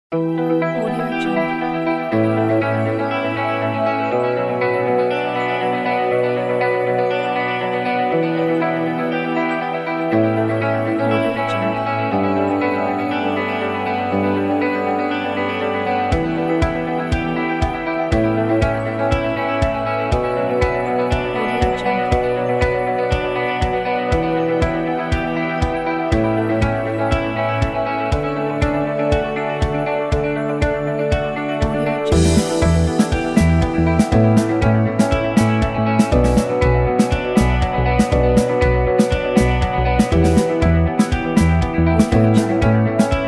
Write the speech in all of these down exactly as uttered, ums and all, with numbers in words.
Audio Jungle. Audio Jungle. Audio Jungle. Audio Jungle. Audio Jungle.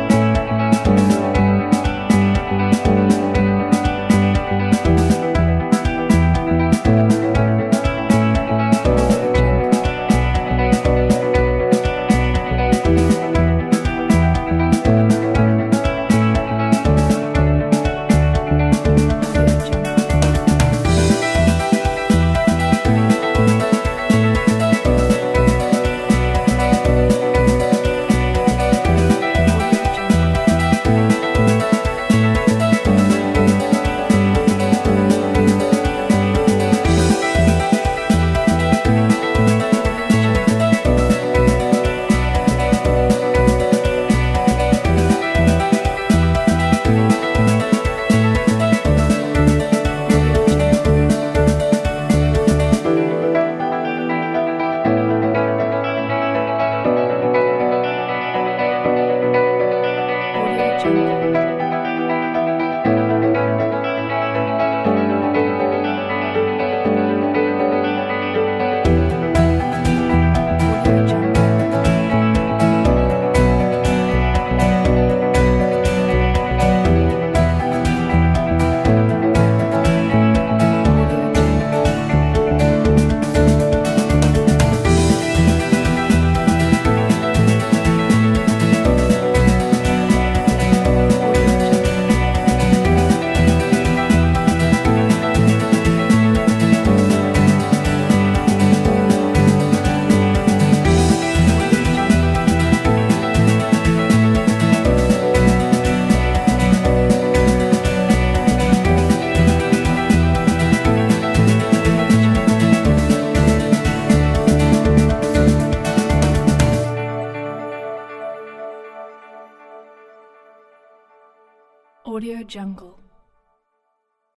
Audio Jungle. Audio Jungle. Audio Jungle. Audio Jungle. Audio Jungle. Audio Jungle. Audio Jungle. Audio Jungle. Audio Jungle. Audio Jungle. Audio Jungle. Audio Jungle.